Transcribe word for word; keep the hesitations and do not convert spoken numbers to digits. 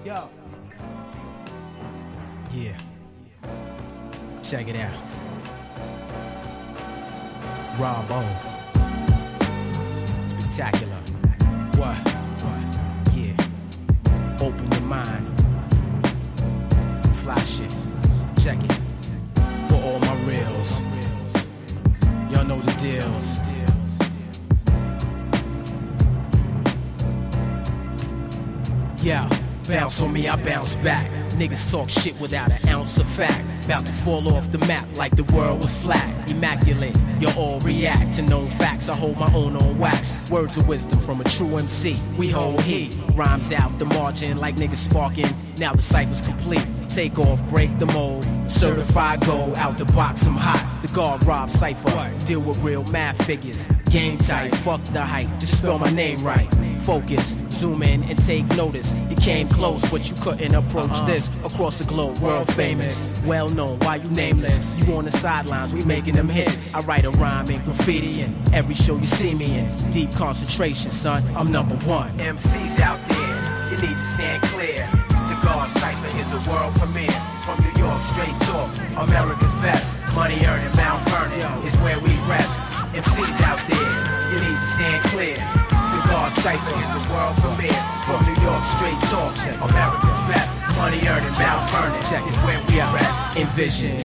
Yo. Yeah. Check it out. Rob O. Spectacular. What? What? Yeah. Open your mind. Fly shit. Check it. For all my reels. Y'all know the deals. Yeah. Bounce on me, I bounce back. Niggas talk shit without an ounce of fact. About to fall off the map like the world was flat. Immaculate, you all react to known facts. I hold my own on wax. Words of wisdom from a true M C. We hold heat. Rhymes out the margin like niggas sparking. Now the cipher's complete. Take off, break the mold. Certified gold, out the box, I'm hot. The guard Rob Cypher. Deal with real math figures. Game tight, fuck the hype. Just spell my name right. Focus, zoom in and take notice. You came close, but you couldn't approach uh-uh. this. Across the globe, world famous. Well known, why you nameless? You on the sidelines, we making them hits. I write a rhyme in graffiti in every show you see me in. Deep concentration, son, I'm number one. M Cs out there, you need to stand clear. The Guard Cypher is a world premiere. From New York, straight talk, America's best. Money earning, Mount Vernon is where we rest. M Cs out there, you need to stand clear. The Guard Cypher is a world premiere. From New York, straight talk, America's best. Money earning, Mount Vernon is where we rest. Envision